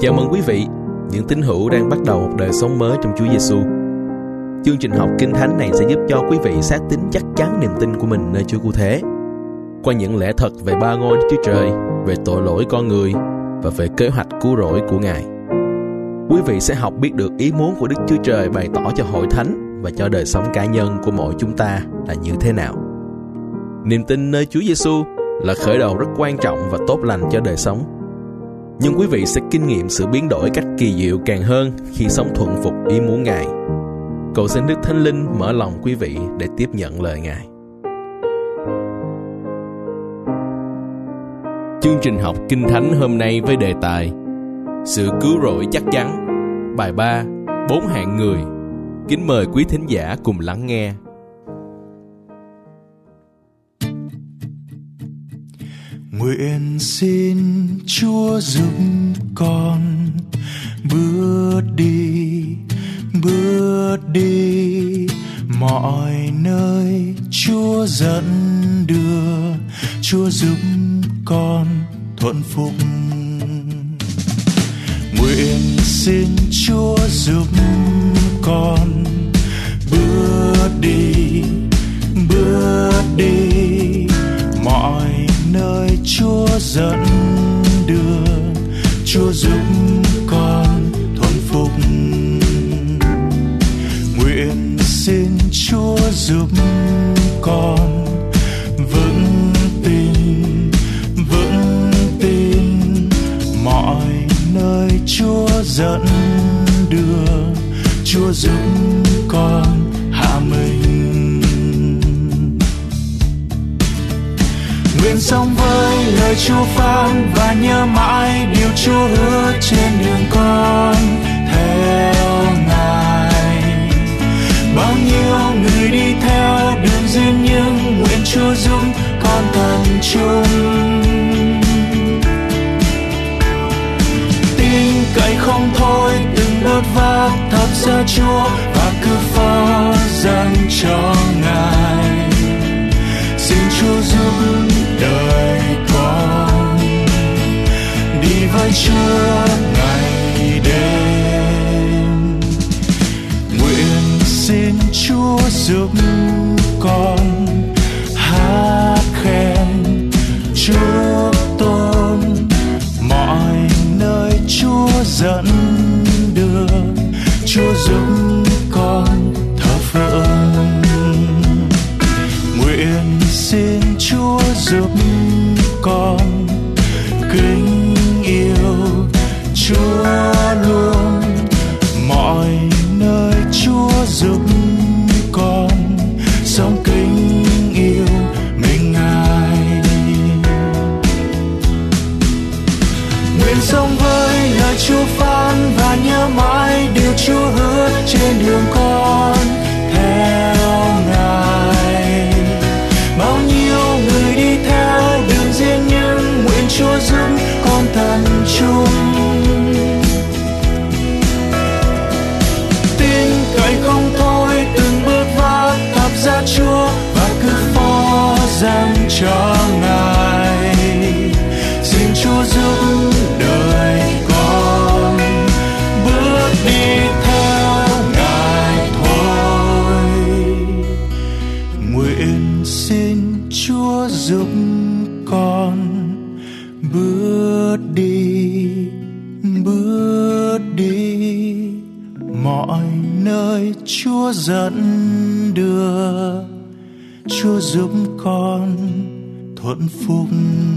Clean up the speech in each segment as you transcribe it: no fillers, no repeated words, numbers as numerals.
Chào mừng quý vị, những tín hữu đang bắt đầu một đời sống mới trong Chúa Giêsu. Chương trình học Kinh Thánh này sẽ giúp cho quý vị xác tín chắc chắn niềm tin của mình nơi Chúa Cứu Thế, qua những lẽ thật về ba ngôi Đức Chúa Trời, về tội lỗi con người và về kế hoạch cứu rỗi của Ngài. Quý vị sẽ học biết được ý muốn của Đức Chúa Trời bày tỏ cho hội thánh và cho đời sống cá nhân của mỗi chúng ta là như thế nào. Niềm tin nơi Chúa Giêsu là khởi đầu rất quan trọng và tốt lành cho đời sống. Nhưng quý vị sẽ kinh nghiệm sự biến đổi cách kỳ diệu càng hơn khi sống thuận phục ý muốn Ngài. Cầu xin Đức Thánh Linh mở lòng quý vị để tiếp nhận lời Ngài. Chương trình học Kinh Thánh hôm nay với đề tài Sự cứu rỗi chắc chắn, bài 3, 4 hạng người. Kính mời quý thính giả cùng lắng nghe. Nguyện xin Chúa giúp con bước đi mọi nơi Chúa dẫn đưa, Chúa giúp con thuận phục. Nguyện xin Chúa giúp con bước đi mọi nơi Chúa dẫn đưa, Chúa giúp con thuận phục. Nguyện xin Chúa giúp con vững tin mọi nơi Chúa dẫn đưa, Chúa giúp con hạ mình. Nguyện sống với lời Chúa phán và nhớ mãi điều Chúa hứa trên đường con theo Ngài. Bao nhiêu người đi theo đường riêng nhưng nguyện Chúa giúp con tận trung. Tin cậy không thôi từng bước vác thập giá Chúa và cứ phó dâng cho Ngài. Xin Chúa giúp đời con đi với Chúa ngày đêm. Nguyện xin Chúa giúp con hát khen chúc tôn mọi nơi Chúa dẫn đưa, Chúa giúp con thờ phượng. Nguyện xin Chúa giúp con kính yêu Chúa luôn mọi nơi Chúa giúp con sống kính yêu mình Ngài. Nguyện sống với lời Chúa phán và nhớ mãi điều Chúa hứa trên đường con theo Ngài. Bao nhiêu người đi theo đường riêng nhưng nguyện Chúa giúp con tận trung. Tin cậy không thôi từng bước vác thập giá Chúa và cứ phó dâng cho Ngài. Xin Chúa giúp đời con bước đi theo Ngài thôi. Nguyện xin Chúa giúp con bước đi mọi nơi Chúa dẫn đưa, Chúa giúp con thuận phục.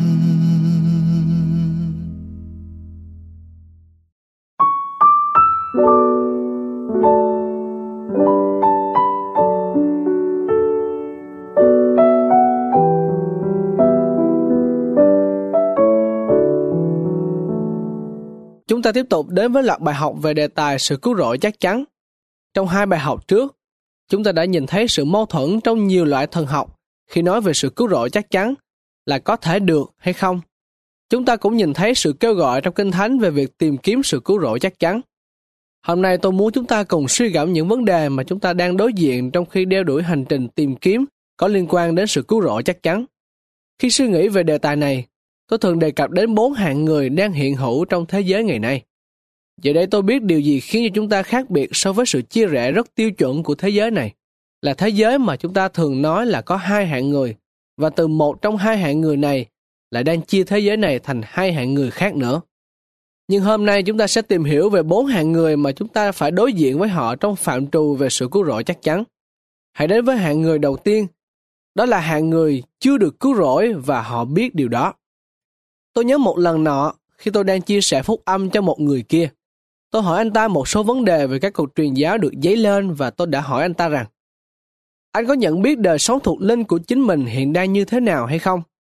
Chúng ta tiếp tục đến với loạt bài học về đề tài sự cứu rỗi chắc chắn. Trong 2 bài học trước, chúng ta đã nhìn thấy sự mâu thuẫn trong nhiều loại thần học khi nói về sự cứu rỗi chắc chắn là có thể được hay không. Chúng ta cũng nhìn thấy sự kêu gọi trong Kinh Thánh về việc tìm kiếm sự cứu rỗi chắc chắn. Hôm nay tôi muốn chúng ta cùng suy gẫm những vấn đề mà chúng ta đang đối diện trong khi đeo đuổi hành trình tìm kiếm có liên quan đến sự cứu rỗi chắc chắn. Khi suy nghĩ về đề tài này, tôi thường đề cập đến 4 hạng người đang hiện hữu trong thế giới ngày nay. Giờ đây tôi biết điều gì khiến cho chúng ta khác biệt so với sự chia rẽ rất tiêu chuẩn của thế giới này. Là thế giới mà chúng ta thường nói là có hai hạng người, và từ một trong hai hạng người này lại đang chia thế giới này thành hai hạng người khác nữa. Nhưng hôm nay chúng ta sẽ tìm hiểu về 4 hạng người mà chúng ta phải đối diện với họ trong phạm trù về sự cứu rỗi chắc chắn. Hãy đến với hạng người đầu tiên, đó là hạng người chưa được cứu rỗi và họ biết điều đó. Tôi nhớ một lần nọ, khi tôi đang chia sẻ phúc âm cho một người kia, tôi hỏi anh ta một số vấn đề về các cuộc truyền giáo được dấy lên và tôi đã hỏi anh ta rằng, anh có nhận biết đời sống thuộc linh của chính mình hiện đang như thế nào hay không?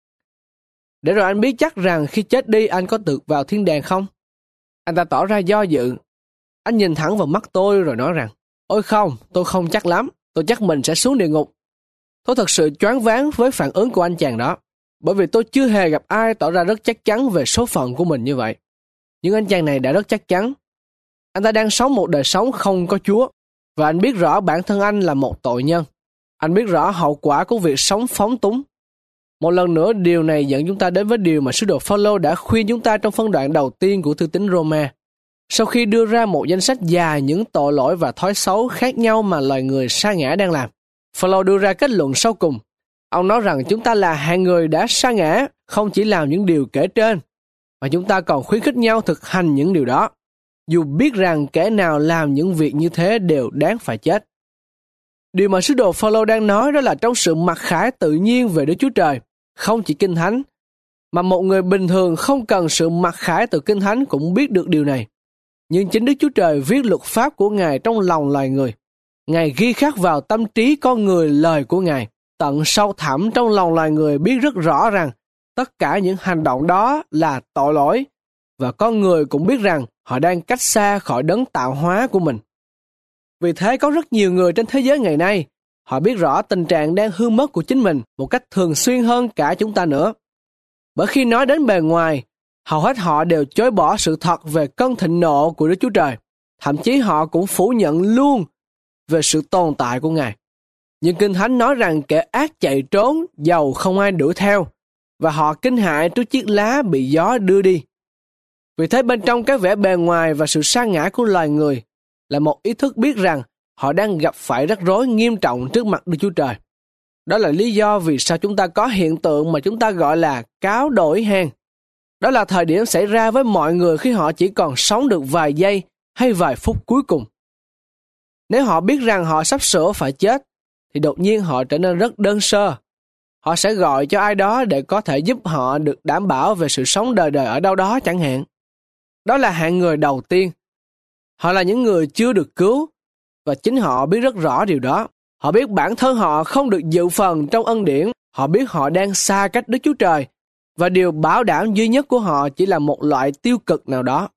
Để rồi anh biết chắc rằng khi chết đi anh có được vào thiên đàng không? Anh ta tỏ ra do dự. Anh nhìn thẳng vào mắt tôi rồi nói rằng, ôi không, tôi không chắc lắm, tôi chắc mình sẽ xuống địa ngục. Tôi thật sự choáng váng với phản ứng của anh chàng đó, bởi vì tôi chưa hề gặp ai tỏ ra rất chắc chắn về số phận của mình như vậy. Nhưng anh chàng này đã rất chắc chắn. Anh ta đang sống một đời sống không có Chúa, và anh biết rõ bản thân anh là một tội nhân. Anh biết rõ hậu quả của việc sống phóng túng. Một lần nữa, điều này dẫn chúng ta đến với điều mà sứ đồ Phao-lô đã khuyên chúng ta trong phân đoạn đầu tiên của thư tín Roma. Sau khi đưa ra một danh sách dài những tội lỗi và thói xấu khác nhau mà loài người sa ngã đang làm, Phao-lô đưa ra kết luận sau cùng. Ông nói rằng chúng ta là hạng người đã sa ngã, không chỉ làm những điều kể trên, mà chúng ta còn khuyến khích nhau thực hành những điều đó, dù biết rằng kẻ nào làm những việc như thế đều đáng phải chết. Điều mà sứ đồ Phao-lô đang nói đó là trong sự mặc khải tự nhiên về Đức Chúa Trời, không chỉ Kinh Thánh, mà một người bình thường không cần sự mặc khải từ Kinh Thánh cũng biết được điều này. Nhưng chính Đức Chúa Trời viết luật pháp của Ngài trong lòng loài người. Ngài ghi khắc vào tâm trí con người lời của Ngài. Tận sâu thẳm trong lòng loài người biết rất rõ rằng tất cả những hành động đó là tội lỗi, và con người cũng biết rằng họ đang cách xa khỏi đấng tạo hóa của mình. Vì thế có rất nhiều người trên thế giới ngày nay, họ biết rõ tình trạng đang hư mất của chính mình một cách thường xuyên hơn cả chúng ta nữa. Bởi khi nói đến bề ngoài, hầu hết họ đều chối bỏ sự thật về cơn thịnh nộ của Đức Chúa Trời. Thậm chí họ cũng phủ nhận luôn về sự tồn tại của Ngài. Nhưng Kinh Thánh nói rằng kẻ ác chạy trốn dầu không ai đuổi theo, và họ kinh hãi trước chiếc lá bị gió đưa đi. Vì thế bên trong cái vẻ bề ngoài và sự sa ngã của loài người là một ý thức biết rằng họ đang gặp phải rắc rối nghiêm trọng trước mặt Đức Chúa Trời. Đó là lý do vì sao chúng ta có hiện tượng mà chúng ta gọi là cáo đổi hèn. Đó là thời điểm xảy ra với mọi người khi họ chỉ còn sống được vài giây hay vài phút cuối cùng. Nếu họ biết rằng họ sắp sửa phải chết, thì đột nhiên họ trở nên rất đơn sơ. Họ sẽ gọi cho ai đó để có thể giúp họ được đảm bảo về sự sống đời đời ở đâu đó chẳng hạn. Đó là hạng người đầu tiên. Họ là những người chưa được cứu, và chính họ biết rất rõ điều đó. Họ biết bản thân họ không được dự phần trong ân điển. Họ biết họ đang xa cách Đức Chúa Trời, và điều bảo đảm duy nhất của họ chỉ là một loại tiêu cực nào đó.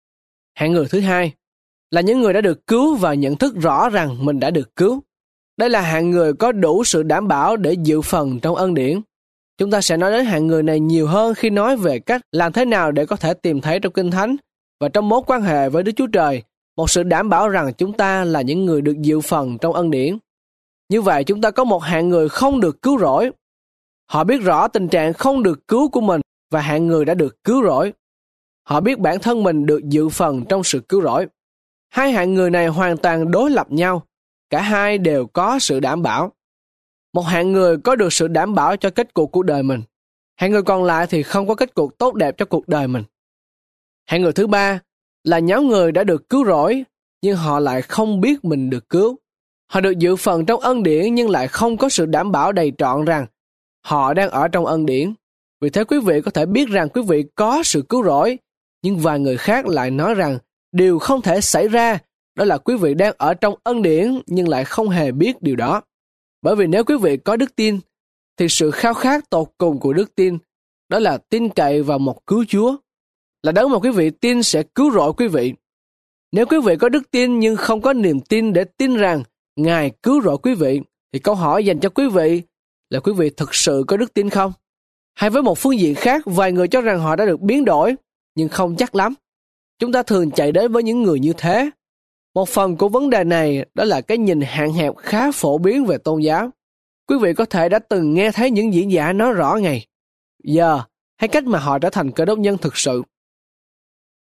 Hạng người thứ hai là những người đã được cứu và nhận thức rõ rằng mình đã được cứu. Đây là hạng người có đủ sự đảm bảo để dự phần trong ân điển. Chúng ta sẽ nói đến hạng người này nhiều hơn khi nói về cách làm thế nào để có thể tìm thấy trong Kinh Thánh và trong mối quan hệ với Đức Chúa Trời một sự đảm bảo rằng chúng ta là những người được dự phần trong ân điển. Như vậy chúng ta có một hạng người không được cứu rỗi. Họ biết rõ tình trạng không được cứu của mình, và hạng người đã được cứu rỗi. Họ biết bản thân mình được dự phần trong sự cứu rỗi. Hai hạng người này hoàn toàn đối lập nhau. Cả hai đều có sự đảm bảo. Một hạng người có được sự đảm bảo cho kết cục của đời mình. Hạng người còn lại thì không có kết cục tốt đẹp cho cuộc đời mình. Hạng người thứ ba là nhóm người đã được cứu rỗi, nhưng họ lại không biết mình được cứu. Họ được dự phần trong ân điển nhưng lại không có sự đảm bảo đầy trọn rằng họ đang ở trong ân điển. Vì thế quý vị có thể biết rằng quý vị có sự cứu rỗi, nhưng vài người khác lại nói rằng điều không thể xảy ra, đó là quý vị đang ở trong ân điển nhưng lại không hề biết điều đó. Bởi vì nếu quý vị có đức tin, thì sự khao khát tột cùng của đức tin, đó là tin cậy vào một cứu Chúa, là đấng mà quý vị tin sẽ cứu rỗi quý vị. Nếu quý vị có đức tin nhưng không có niềm tin để tin rằng Ngài cứu rỗi quý vị, thì câu hỏi dành cho quý vị là quý vị thực sự có đức tin không? Hay với một phương diện khác, vài người cho rằng họ đã được biến đổi, nhưng không chắc lắm. Chúng ta thường chạy đến với những người như thế. Một phần của vấn đề này đó là cái nhìn hạn hẹp khá phổ biến về tôn giáo. Quý vị có thể đã từng nghe thấy những diễn giả nói rõ ngày, giờ hay cách mà họ trở thành cơ đốc nhân thực sự.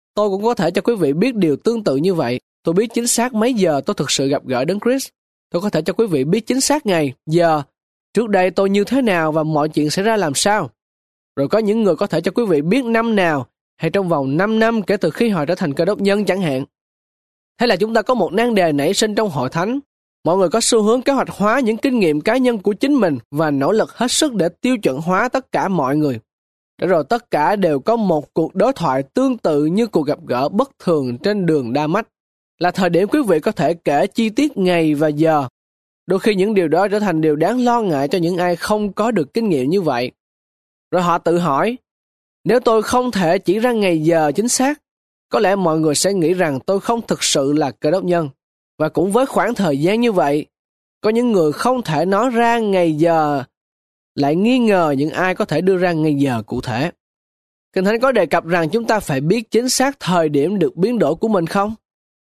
Tôi cũng có thể cho quý vị biết điều tương tự như vậy. Tôi biết chính xác mấy giờ tôi thực sự gặp gỡ Đấng Christ. Tôi có thể cho quý vị biết chính xác ngày, giờ, trước đây tôi như thế nào và mọi chuyện xảy ra làm sao. Rồi có những người có thể cho quý vị biết năm nào hay trong vòng 5 năm kể từ khi họ trở thành Cơ đốc nhân chẳng hạn. Thế là chúng ta có một nan đề nảy sinh trong hội thánh. Mọi người có xu hướng kế hoạch hóa những kinh nghiệm cá nhân của chính mình và nỗ lực hết sức để tiêu chuẩn hóa tất cả mọi người. Để rồi tất cả đều có một cuộc đối thoại tương tự như cuộc gặp gỡ bất thường trên đường Đa Mách. Là thời điểm quý vị có thể kể chi tiết ngày và giờ. Đôi khi những điều đó trở thành điều đáng lo ngại cho những ai không có được kinh nghiệm như vậy. Rồi họ tự hỏi, nếu tôi không thể chỉ ra ngày giờ chính xác, có lẽ mọi người sẽ nghĩ rằng tôi không thực sự là Cơ đốc nhân. Và cũng với khoảng thời gian như vậy, có những người không thể nói ra ngày giờ, lại nghi ngờ những ai có thể đưa ra ngày giờ cụ thể. Kinh Thánh có đề cập rằng chúng ta phải biết chính xác thời điểm được biến đổi của mình không?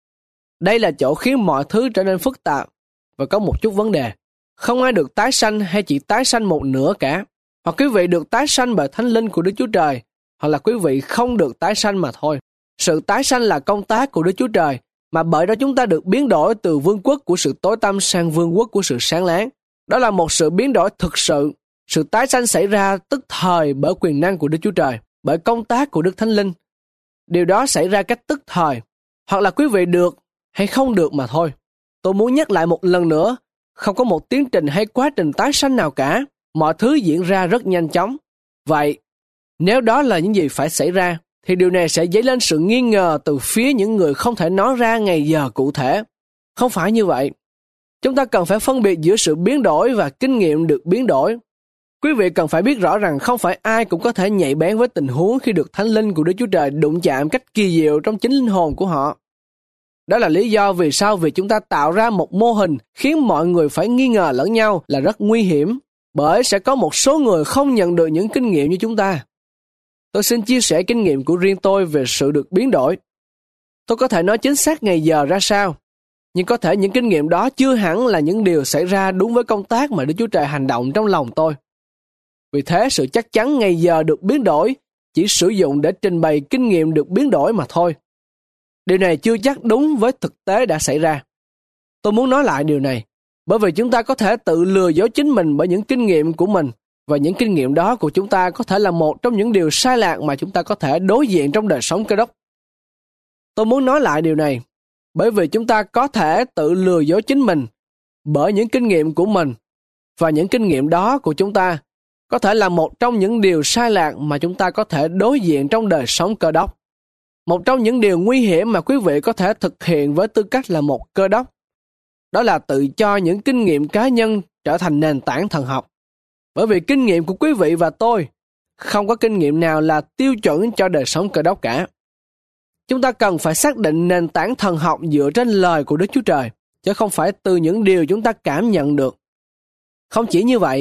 Đây là chỗ khiến mọi thứ trở nên phức tạp và có một chút vấn đề. Không ai được tái sanh hay chỉ tái sanh một nửa cả. Hoặc quý vị được tái sanh bởi Thánh Linh của Đức Chúa Trời, hoặc là quý vị không được tái sanh mà thôi. Sự tái sanh là công tác của Đức Chúa Trời, mà bởi đó chúng ta được biến đổi từ vương quốc của sự tối tăm sang vương quốc của sự sáng láng. Đó là một sự biến đổi thực sự. Sự tái sanh xảy ra tức thời bởi quyền năng của Đức Chúa Trời, bởi công tác của Đức Thánh Linh. Điều đó xảy ra cách tức thời, hoặc là quý vị được hay không được mà thôi. Tôi muốn nhắc lại một lần nữa, không có một tiến trình hay quá trình tái sanh nào cả. Mọi thứ diễn ra rất nhanh chóng. Vậy, nếu đó là những gì phải xảy ra, thì điều này sẽ dấy lên sự nghi ngờ từ phía những người không thể nói ra ngày giờ cụ thể. Không phải như vậy. Chúng ta cần phải phân biệt giữa sự biến đổi và kinh nghiệm được biến đổi. Quý vị cần phải biết rõ rằng không phải ai cũng có thể nhạy bén với tình huống khi được Thánh Linh của Đức Chúa Trời đụng chạm cách kỳ diệu trong chính linh hồn của họ. Đó là lý do vì sao việc chúng ta tạo ra một mô hình khiến mọi người phải nghi ngờ lẫn nhau là rất nguy hiểm, bởi sẽ có một số người không nhận được những kinh nghiệm như chúng ta. Tôi xin chia sẻ kinh nghiệm của riêng tôi về sự được biến đổi. Tôi có thể nói chính xác ngày giờ ra sao, nhưng có thể những kinh nghiệm đó chưa hẳn là những điều xảy ra đúng với công tác mà Đức Chúa Trời hành động trong lòng tôi. Vì thế, sự chắc chắn ngày giờ được biến đổi chỉ sử dụng để trình bày kinh nghiệm được biến đổi mà thôi. Điều này chưa chắc đúng với thực tế đã xảy ra. Tôi muốn nói lại điều này, bởi vì chúng ta có thể tự lừa dối chính mình bởi những kinh nghiệm của mình, và những kinh nghiệm đó của chúng ta có thể là một trong những điều sai lạc mà chúng ta có thể đối diện trong đời sống Cơ đốc. Tôi muốn nói lại điều này, bởi vì chúng ta có thể tự lừa dối chính mình bởi những kinh nghiệm của mình, và những kinh nghiệm đó của chúng ta có thể là một trong những điều sai lạc mà chúng ta có thể đối diện trong đời sống Cơ đốc. Một trong những điều nguy hiểm mà quý vị có thể thực hiện với tư cách là một Cơ đốc, đó là tự cho những kinh nghiệm cá nhân trở thành nền tảng thần học. Bởi vì kinh nghiệm của quý vị và tôi không có kinh nghiệm nào là tiêu chuẩn cho đời sống Cơ đốc cả. Chúng ta cần phải xác định nền tảng thần học dựa trên lời của Đức Chúa Trời, chứ không phải từ những điều chúng ta cảm nhận được. Không chỉ như vậy,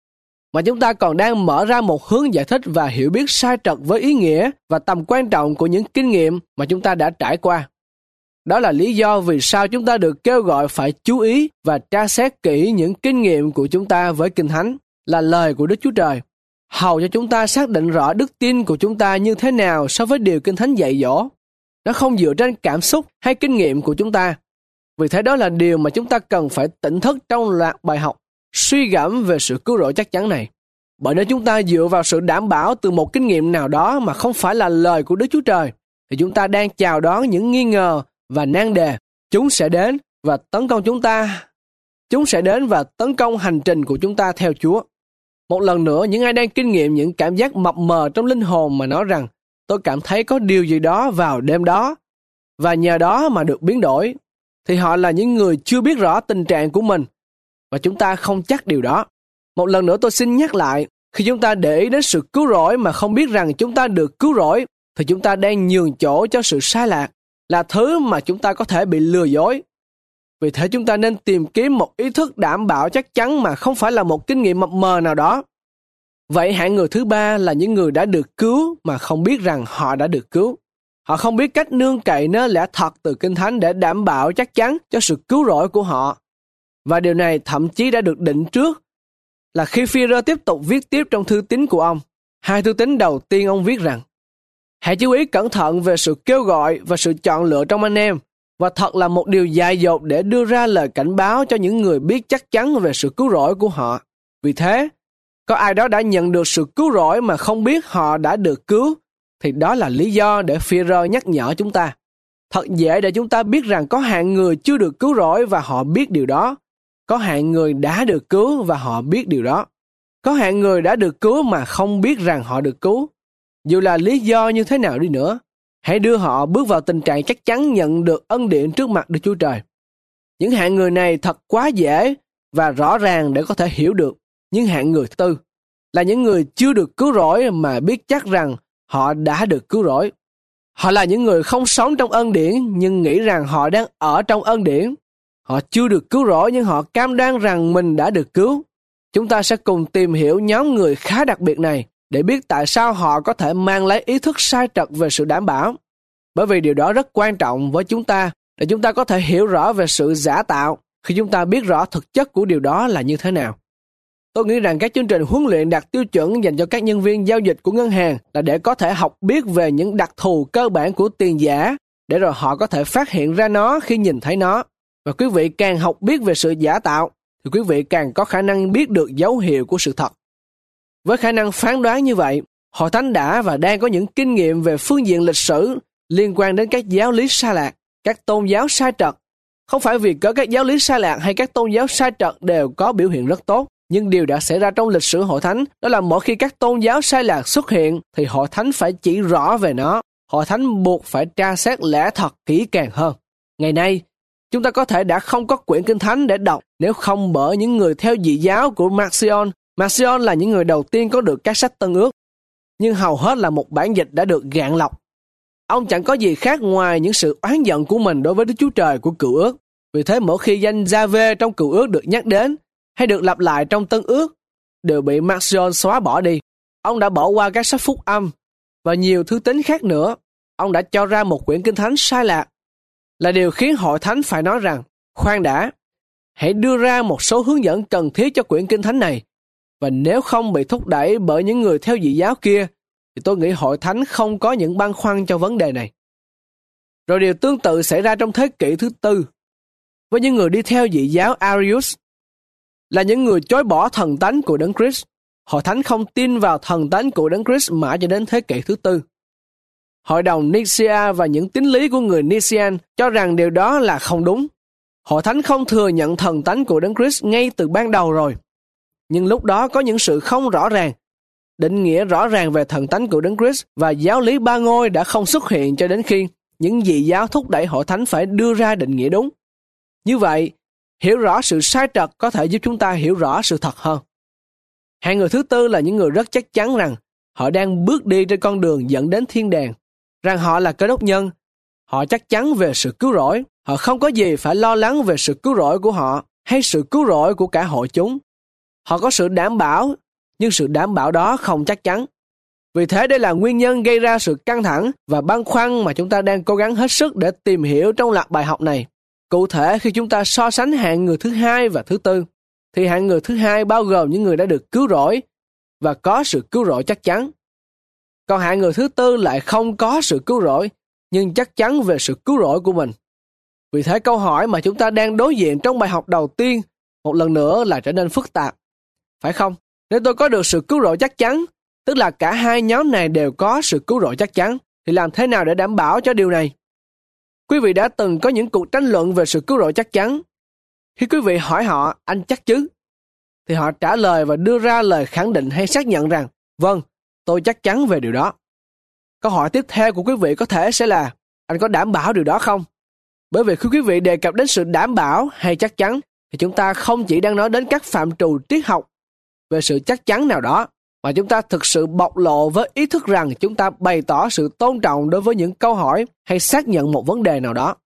mà chúng ta còn đang mở ra một hướng giải thích và hiểu biết sai trật với ý nghĩa và tầm quan trọng của những kinh nghiệm mà chúng ta đã trải qua. Đó là lý do vì sao chúng ta được kêu gọi phải chú ý và tra xét kỹ những kinh nghiệm của chúng ta với Kinh Thánh, là lời của Đức Chúa Trời, hầu cho chúng ta xác định rõ đức tin của chúng ta như thế nào so với điều Kinh Thánh dạy dỗ. Nó không dựa trên cảm xúc hay kinh nghiệm của chúng ta. Vì thế đó là điều mà chúng ta cần phải tỉnh thức trong loạt bài học suy gẫm về sự cứu rỗi chắc chắn này. Bởi nếu chúng ta dựa vào sự đảm bảo từ một kinh nghiệm nào đó mà không phải là lời của Đức Chúa Trời, thì chúng ta đang chào đón những nghi ngờ và nan đề. Chúng sẽ đến và tấn công chúng ta. Chúng sẽ đến và tấn công hành trình của chúng ta theo Chúa. Một lần nữa, những ai đang kinh nghiệm những cảm giác mập mờ trong linh hồn mà nói rằng tôi cảm thấy có điều gì đó vào đêm đó và nhờ đó mà được biến đổi, thì họ là những người chưa biết rõ tình trạng của mình, và chúng ta không chắc điều đó. Một lần nữa tôi xin nhắc lại, khi chúng ta để ý đến sự cứu rỗi mà không biết rằng chúng ta được cứu rỗi, thì chúng ta đang nhường chỗ cho sự sai lạc, là thứ mà chúng ta có thể bị lừa dối. Vì thế chúng ta nên tìm kiếm một ý thức đảm bảo chắc chắn mà không phải là một kinh nghiệm mập mờ nào đó. Vậy hạng người thứ ba là những người đã được cứu mà không biết rằng họ đã được cứu. Họ không biết cách nương cậy nơi lẽ thật từ Kinh Thánh để đảm bảo chắc chắn cho sự cứu rỗi của họ. Và điều này thậm chí đã được định trước, là khi Phi-rơ tiếp tục viết tiếp trong thư tín của ông. Hai thư tín đầu tiên ông viết rằng: Hãy chú ý cẩn thận về sự kêu gọi và sự chọn lựa trong anh em, và thật là một điều dại dột để đưa ra lời cảnh báo cho những người biết chắc chắn về sự cứu rỗi của họ. Vì thế, có ai đó đã nhận được sự cứu rỗi mà không biết họ đã được cứu, thì đó là lý do để Phi-rơ nhắc nhở chúng ta. Thật dễ để chúng ta biết rằng có hạng người chưa được cứu rỗi và họ biết điều đó. Có hạng người đã được cứu và họ biết điều đó. Có hạng người đã được cứu mà không biết rằng họ được cứu. Dù là lý do như thế nào đi nữa, hãy đưa họ bước vào tình trạng chắc chắn nhận được ân điển trước mặt Đức Chúa Trời. Những hạng người này thật quá dễ và rõ ràng để có thể hiểu được. Những hạng người thứ tư là những người chưa được cứu rỗi mà biết chắc rằng họ đã được cứu rỗi. Họ là những người không sống trong ân điển nhưng nghĩ rằng họ đang ở trong ân điển. Họ chưa được cứu rỗi nhưng họ cam đoan rằng mình đã được cứu. Chúng ta sẽ cùng tìm hiểu nhóm người khá đặc biệt này để biết tại sao họ có thể mang lấy ý thức sai trật về sự đảm bảo. Bởi vì điều đó rất quan trọng với chúng ta để chúng ta có thể hiểu rõ về sự giả tạo khi chúng ta biết rõ thực chất của điều đó là như thế nào. Tôi nghĩ rằng các chương trình huấn luyện đạt tiêu chuẩn dành cho các nhân viên giao dịch của ngân hàng là để có thể học biết về những đặc thù cơ bản của tiền giả, để rồi họ có thể phát hiện ra nó khi nhìn thấy nó. Và quý vị càng học biết về sự giả tạo, thì quý vị càng có khả năng biết được dấu hiệu của sự thật. Với khả năng phán đoán như vậy, Hội Thánh đã và đang có những kinh nghiệm về phương diện lịch sử liên quan đến các giáo lý sai lạc, các tôn giáo sai trật. Không phải vì có các giáo lý sai lạc hay các tôn giáo sai trật đều có biểu hiện rất tốt, nhưng điều đã xảy ra trong lịch sử Hội Thánh đó là mỗi khi các tôn giáo sai lạc xuất hiện thì Hội Thánh phải chỉ rõ về nó. Hội Thánh buộc phải tra xét lẽ thật kỹ càng hơn. Ngày nay, chúng ta có thể đã không có quyển Kinh Thánh để đọc nếu không bởi những người theo dị giáo của Marcion. Marcion là những người đầu tiên có được các sách Tân Ước, nhưng hầu hết là một bản dịch đã được gạn lọc. Ông chẳng có gì khác ngoài những sự oán giận của mình đối với Đức Chúa Trời của Cựu Ước. Vì thế mỗi khi danh Gia-vê trong Cựu Ước được nhắc đến hay được lặp lại trong Tân Ước đều bị Marcion xóa bỏ đi. Ông đã bỏ qua các sách phúc âm và nhiều thứ tín khác nữa. Ông đã cho ra một quyển Kinh Thánh sai lạc, là điều khiến Hội Thánh phải nói rằng, khoan đã, hãy đưa ra một số hướng dẫn cần thiết cho quyển Kinh Thánh này. Và nếu không bị thúc đẩy bởi những người theo dị giáo kia, thì tôi nghĩ Hội Thánh không có những băn khoăn cho vấn đề này. Rồi điều tương tự xảy ra trong thế kỷ thứ tư, với những người đi theo dị giáo Arius, là những người chối bỏ thần tánh của Đấng Christ. Hội Thánh không tin vào thần tánh của Đấng Christ mãi cho đến thế kỷ thứ tư. Hội đồng Nicaea và những tín lý của người Nicene cho rằng điều đó là không đúng. Hội Thánh không thừa nhận thần tánh của Đấng Christ ngay từ ban đầu rồi. Nhưng lúc đó có những sự không rõ ràng. Định nghĩa rõ ràng về thần tánh của Đấng Christ và giáo lý ba ngôi đã không xuất hiện cho đến khi những dị giáo thúc đẩy Hội Thánh phải đưa ra định nghĩa đúng. Như vậy, hiểu rõ sự sai trật có thể giúp chúng ta hiểu rõ sự thật hơn. Hạng người thứ tư là những người rất chắc chắn rằng họ đang bước đi trên con đường dẫn đến thiên đàng, rằng họ là Cơ Đốc nhân. Họ chắc chắn về sự cứu rỗi. Họ không có gì phải lo lắng về sự cứu rỗi của họ hay sự cứu rỗi của cả hội chúng. Họ có sự đảm bảo, nhưng sự đảm bảo đó không chắc chắn. Vì thế đây là nguyên nhân gây ra sự căng thẳng và băn khoăn mà chúng ta đang cố gắng hết sức để tìm hiểu trong loạt bài học này. Cụ thể, khi chúng ta so sánh hạng người thứ hai và thứ tư, thì hạng người thứ hai bao gồm những người đã được cứu rỗi và có sự cứu rỗi chắc chắn. Còn hạng người thứ tư lại không có sự cứu rỗi, nhưng chắc chắn về sự cứu rỗi của mình. Vì thế câu hỏi mà chúng ta đang đối diện trong bài học đầu tiên một lần nữa là trở nên phức tạp. Phải không? Nếu tôi có được sự cứu rỗi chắc chắn, tức là cả hai nhóm này đều có sự cứu rỗi chắc chắn, thì làm thế nào để đảm bảo cho điều này? Quý vị đã từng có những cuộc tranh luận về sự cứu rỗi chắc chắn. Khi quý vị hỏi họ, anh chắc chứ? Thì họ trả lời và đưa ra lời khẳng định hay xác nhận rằng, vâng, tôi chắc chắn về điều đó. Câu hỏi tiếp theo của quý vị có thể sẽ là, anh có đảm bảo điều đó không? Bởi vì khi quý vị đề cập đến sự đảm bảo hay chắc chắn, thì chúng ta không chỉ đang nói đến các phạm trù triết học về sự chắc chắn nào đó, mà chúng ta thực sự bộc lộ với ý thức rằng chúng ta bày tỏ sự tôn trọng đối với những câu hỏi hay xác nhận một vấn đề nào đó.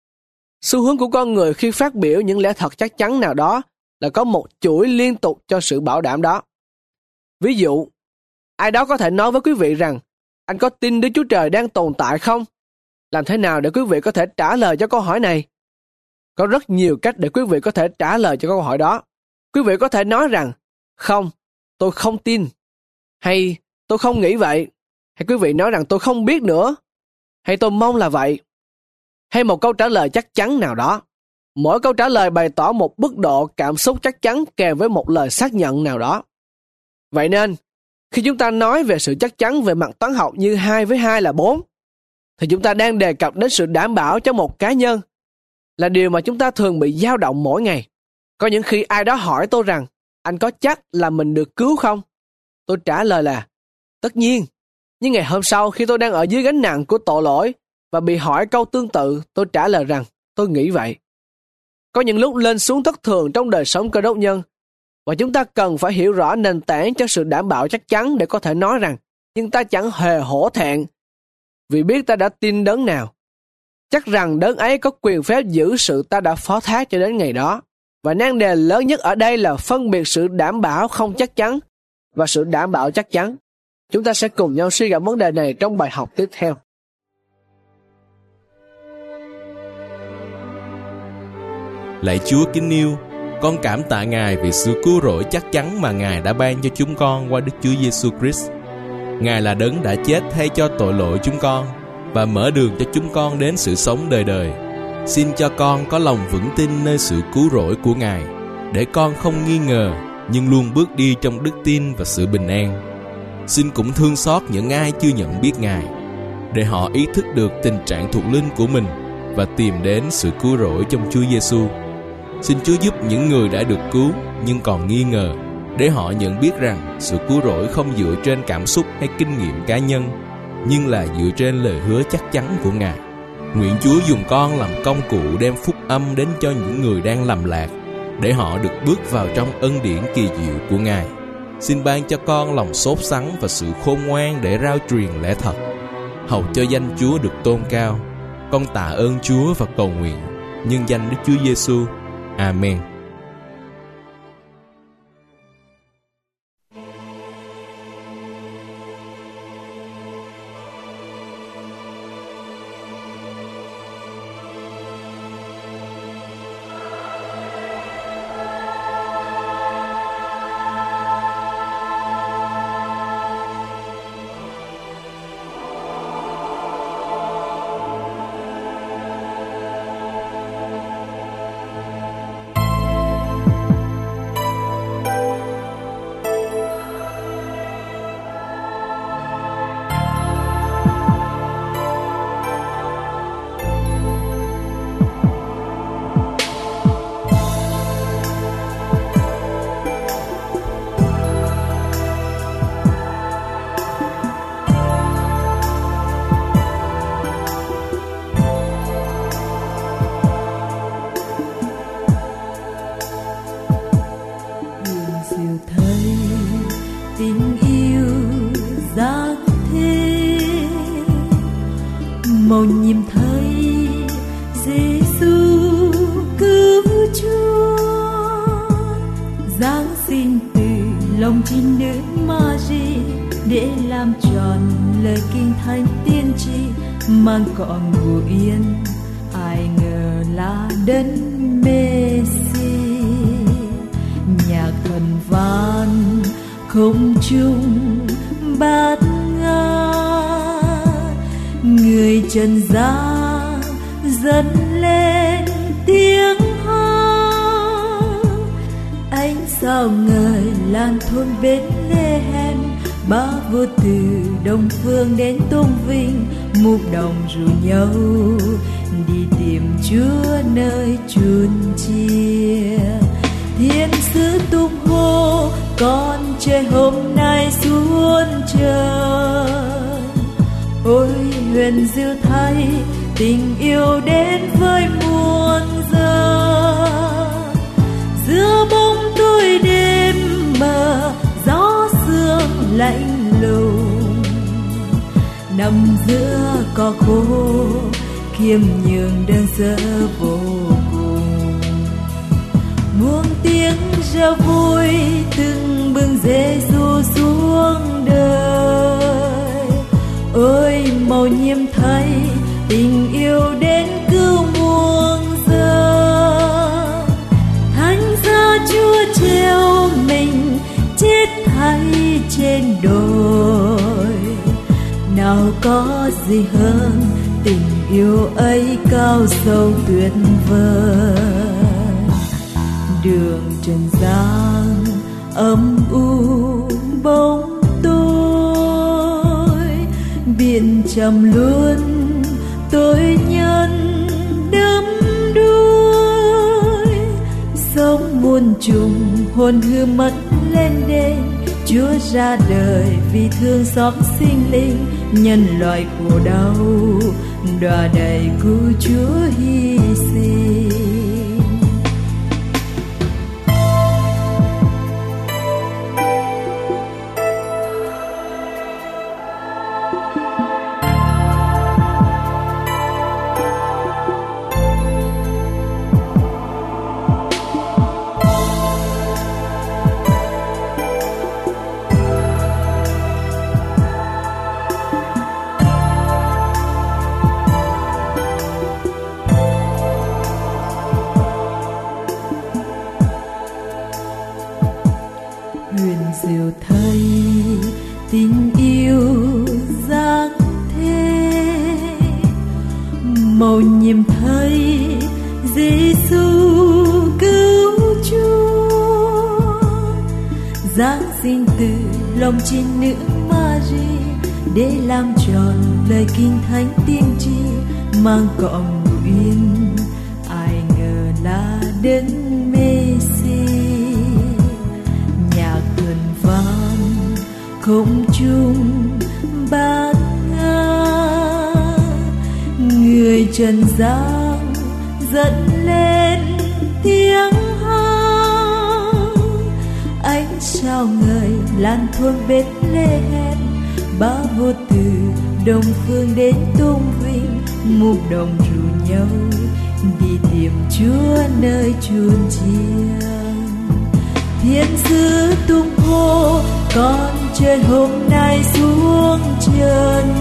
Xu hướng của con người khi phát biểu những lẽ thật chắc chắn nào đó là có một chuỗi liên tục cho sự bảo đảm đó. Ví dụ, ai đó có thể nói với quý vị rằng, anh có tin Đức Chúa Trời đang tồn tại không? Làm thế nào để quý vị có thể trả lời cho câu hỏi này? Có rất nhiều cách để quý vị có thể trả lời cho câu hỏi đó. Quý vị có thể nói rằng, không, tôi không tin, hay tôi không nghĩ vậy, Hay quý vị nói rằng tôi không biết nữa? Hay tôi mong là vậy? Hay một câu trả lời chắc chắn nào đó? Mỗi câu trả lời bày tỏ một mức độ cảm xúc chắc chắn kèm với một lời xác nhận nào đó. Vậy nên, khi chúng ta nói về sự chắc chắn về mặt toán học như 2 với 2 là 4, thì chúng ta đang đề cập đến sự đảm bảo cho một cá nhân, là điều mà chúng ta thường bị dao động mỗi ngày. Có những khi ai đó hỏi tôi rằng, anh có chắc là mình được cứu không? Tôi trả lời là, tất nhiên. Nhưng ngày hôm sau khi tôi đang ở dưới gánh nặng của tội lỗi và bị hỏi câu tương tự, tôi trả lời rằng, tôi nghĩ vậy. Có những lúc lên xuống thất thường trong đời sống Cơ Đốc nhân, và chúng ta cần phải hiểu rõ nền tảng cho sự đảm bảo chắc chắn để có thể nói rằng, nhưng ta chẳng hề hổ thẹn, vì biết ta đã tin đấng nào. Chắc rằng đấng ấy có quyền phép giữ sự ta đã phó thác cho đến ngày đó. Và nan đề lớn nhất ở đây là phân biệt sự đảm bảo không chắc chắn và sự đảm bảo chắc chắn. Chúng ta sẽ cùng nhau suy gẫm vấn đề này trong bài học tiếp theo. Lạy Chúa kính yêu, con cảm tạ Ngài vì sự cứu rỗi chắc chắn mà Ngài đã ban cho chúng con qua Đức Chúa Giêsu Christ. Ngài là đấng đã chết thay cho tội lỗi chúng con và mở đường cho chúng con đến sự sống đời đời. Xin cho con có lòng vững tin nơi sự cứu rỗi của Ngài, để con không nghi ngờ nhưng luôn bước đi trong đức tin và sự bình an. Xin cũng thương xót những ai chưa nhận biết Ngài, để họ ý thức được tình trạng thuộc linh của mình và tìm đến sự cứu rỗi trong Chúa Giêsu. Xin Chúa giúp những người đã được cứu nhưng còn nghi ngờ, để họ nhận biết rằng sự cứu rỗi không dựa trên cảm xúc hay kinh nghiệm cá nhân, nhưng là dựa trên lời hứa chắc chắn của Ngài. Nguyện Chúa dùng con làm công cụ đem phúc âm đến cho những người đang lầm lạc, để họ được bước vào trong ân điển kỳ diệu của Ngài. Xin ban cho con lòng xốt sắng và sự khôn ngoan để rao truyền lẽ thật, hầu cho danh Chúa được tôn cao. Con tạ ơn Chúa và cầu nguyện nhân danh Đức Chúa Giêsu. Amen. Màu nhìn thấy Giêsu cứu Chúa, giáng sinh từ lòng tin nữ Mary để làm tròn lời kinh thánh tiên tri, mang cỏ ngủ yên ai ngờ là đấng Messi. Nhạc thần vang không trung bát ngát, người trần gian dâng lên tiếng hát. Ánh sao ngời lan thôn Bethlehem, ba vua từ đông phương đến tôn vinh, mục đồng rủ nhau đi tìm Chúa nơi chốn chia. Thiên sứ tung hô con trời hôm nay xuống trời, ôi huyền diệu thay tình yêu đến với muôn dân. Giữa bóng tối đêm mờ, gió sương lạnh lùng, nằm giữa cỏ khô khiêm nhường đơn sơ vô cùng. Muôn tiếng reo vui từng bừng Giêsu xuống đời, ôi màu nhiệm thay tình yêu đến cứu muôn dân. Thánh giá Chúa treo mình chết thay trên đồi, nào có gì hơn tình yêu ấy cao sâu tuyệt vời. Đường trần gian âm u bóng tối, biển trầm luôn tôi nhân đắm đuối. Sống muôn trùng hồn hư mất lên đên, Chúa ra đời vì thương xót sinh linh. Nhân loại khổ đau đọa đầy cứu Chúa hy sinh. Huyền diệu thấy tình yêu giáng thế, mầu nhiệm thấy Giêsu cứu Chúa. Giáng sinh từ lòng trinh nữ Mary để làm tròn lời kinh thánh tiên tri, mang cội ngụ yên ai ngờ là đấng Messi. Không chung bát ngát, người trần gian dẫn lên tiếng hát. Ánh sao ngời lan thôn Bethlehem, ba vô từ đông phương đến tôn vinh. Mục đồng rủ nhau đi tìm Chúa nơi chốn chiêng. Thiên sứ tung hô con trên hôm nay xuống trần.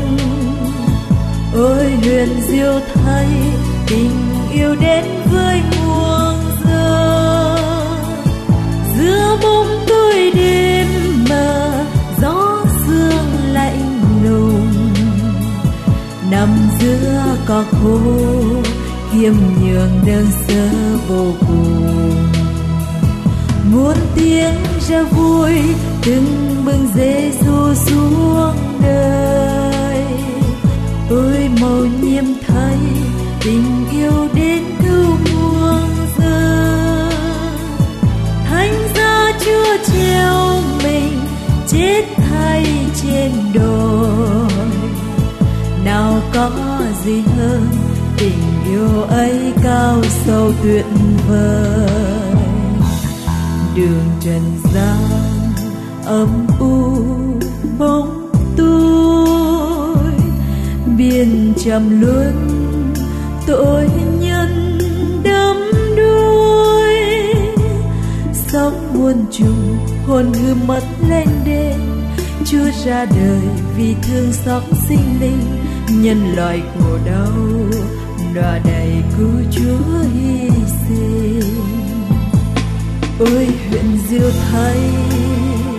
Ôi huyền diệu thấy tình yêu đến với muôn dân. Giữa bóng tối đêm mờ, gió sương lạnh lùng, nằm giữa cỏ khô khiêm nhường đơn sơ vô cùng. Muôn tiếng ra vui từng bừng Giêsu xuống đời. Ôi mầu nhiệm thấy tình yêu đến cứu muôn dân. Thánh giá Chúa treo mình chết thay trên đồi, nào có gì hơn tình yêu ấy cao sâu tuyệt vời. Đường trần gian âm u bóng tối, biển trầm luân tội nhân đắm đuối. Sống muôn trùng hồn hư mất lên đên, Chúa ra đời vì thương xót sinh linh. Nhân loại khổ đau đọa đầy cứu Chúa hy sinh. Ôi huyền diệu thấy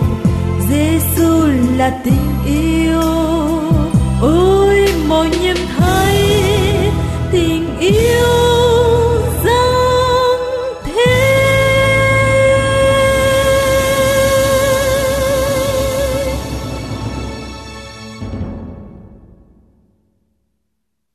Giêsu là tình yêu. Ôi mầu nhiệm